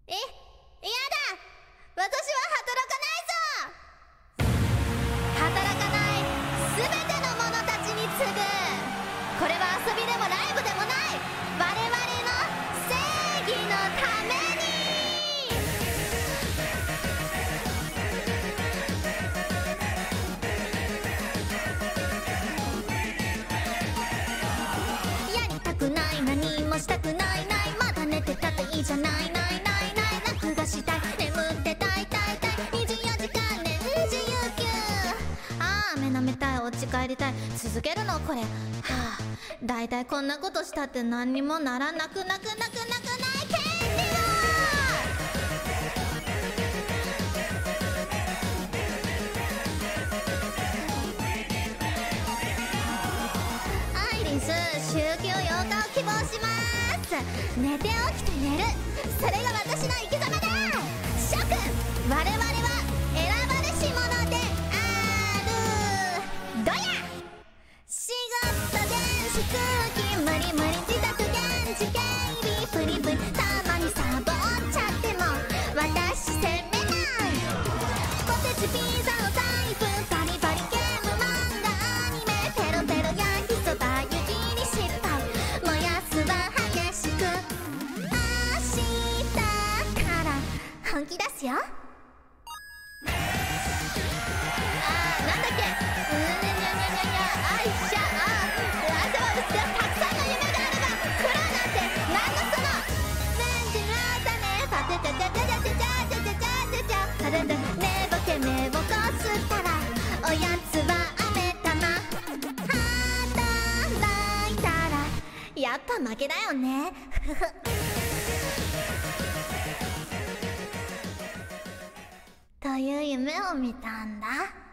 え、やだ、私は働かないぞ。働かない全ての者たちに次ぐ。これは遊びでもライブでもない、我々の正義のために。やりたくない、何もしたくない、まだ寝てたっていいじゃない、楽がしたい、眠ってたい、24時間年中有給。ああ、目覚めたい、お家帰りたい、続けるのこれ。はあ、だいたいこんなことしたって何にもならなくない権利だ。アイリス、週休8日を希望します。寝て起きて寝る、それが私の生き様だ。諸君、我々は選ばれし者である。どや仕事電子空気無理自宅現地警備プリプリ、たまにサボっちゃっても私責めない。ポテチピザお財布パリパリ、ゲーム漫画アニメペロペロ焼きそば湯切り失敗、燃やすは激しく。明日から本気出すよ。なんだっけ、あいしゃ、朝はうちでたくさんの夢があれば苦労なんてなんのその。なんちゅらだね、パテチャチャチャチャチャチャチャチャチャチャ、あれで寝ぼけ目をこすったらおやつは飴玉。働いたらやっぱ負けだよね。という夢を見たんだ。